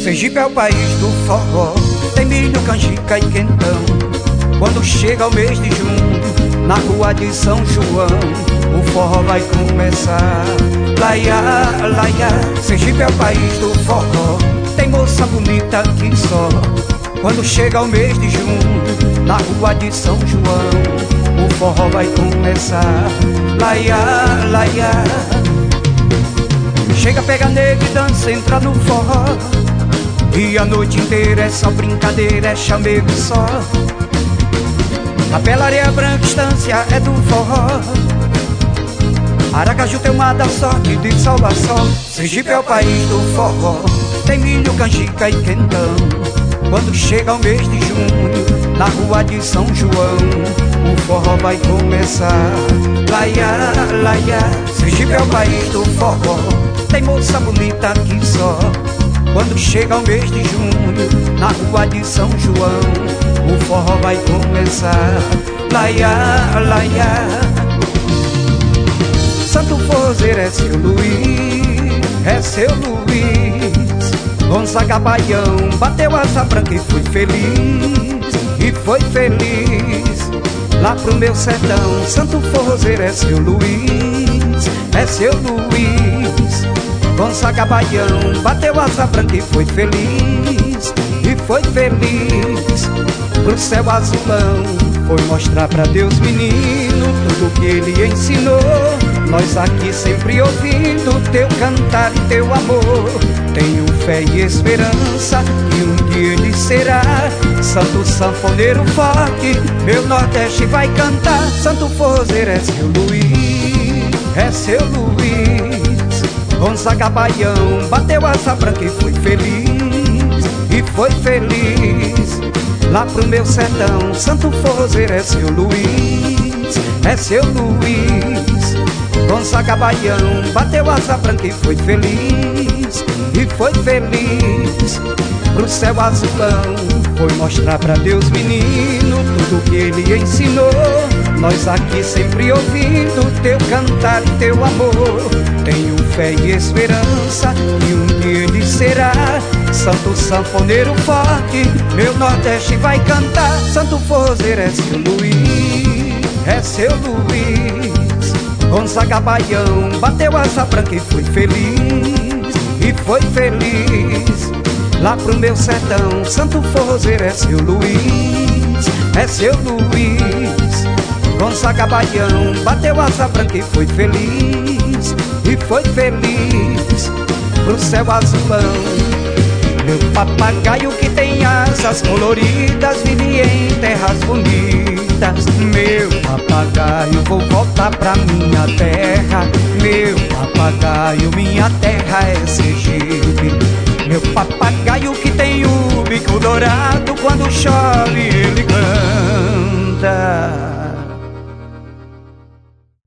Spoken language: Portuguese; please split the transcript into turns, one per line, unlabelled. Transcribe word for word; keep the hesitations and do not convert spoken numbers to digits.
Sergipe é o país do forró, tem milho, canjica e quentão. Quando chega o mês de junho, na rua de São João, o forró vai começar. Laia, laia, Sergipe é o país do forró, tem moça bonita que só. Quando chega o mês de junho, na rua de São João, o forró vai começar. Laia, laia, chega, pega nego e dança, entra no forró. E a noite inteira é só brincadeira, é chamego só. Capela, Areia Branca, Estância é do forró. Aracaju tem uma da sorte de salvação. Sergipe é o país do forró, tem milho, canjica e quentão. Quando chega o mês de junho, na rua de São João, o forró vai começar. Laia, laia, Sergipe é o país do forró, tem moça bonita que só. Quando chega o mês de junho, na rua de São João, o forró vai começar. Laia, laia, Santo Forrozeiro é seu Luiz, é seu Luiz. Gonzaga Baião bateu asa branca e foi feliz, e foi feliz. Lá pro meu sertão, Santo Forrozeiro é seu Luiz, é seu Luiz. Gonzaga Baião bateu asa branca e foi feliz, e foi feliz. Pro céu azulão foi mostrar pra Deus menino tudo que ele ensinou. Nós aqui sempre ouvindo teu cantar e teu amor. Tenho fé e esperança que um dia ele será santo sanfoneiro forte, meu Nordeste vai cantar. Santo Forrozeiro é seu Luiz, é seu Luiz. Gonzaga Baião bateu asa branca e foi feliz, e foi feliz. Lá pro meu sertão, Santo Forrozeiro é seu Luiz, é seu Luiz. Gonzaga Baião bateu asa branca e foi feliz, e foi feliz. Pro céu azulão foi mostrar pra Deus menino tudo que ele ensinou. Nós aqui sempre ouvindo teu cantar e teu amor. Tenho fé e esperança que um dia ele será santo sanfoneiro forte, meu Nordeste vai cantar. Santo Forrozeiro é seu Luiz, é seu Luiz. Gonzaga Baião bateu asa branca e foi feliz, e foi feliz. Lá pro meu sertão, Santo Forrozeiro é seu Luiz, é seu Luiz. Gonzaga Baião bateu asa branca e foi feliz, e foi feliz. Pro céu azulão, meu papagaio que tem asas coloridas vive em terras bonitas. Meu papagaio, vou voltar pra minha terra. Meu papagaio, minha terra é Sergipe. Meu papagaio que tem o bico dourado, quando chove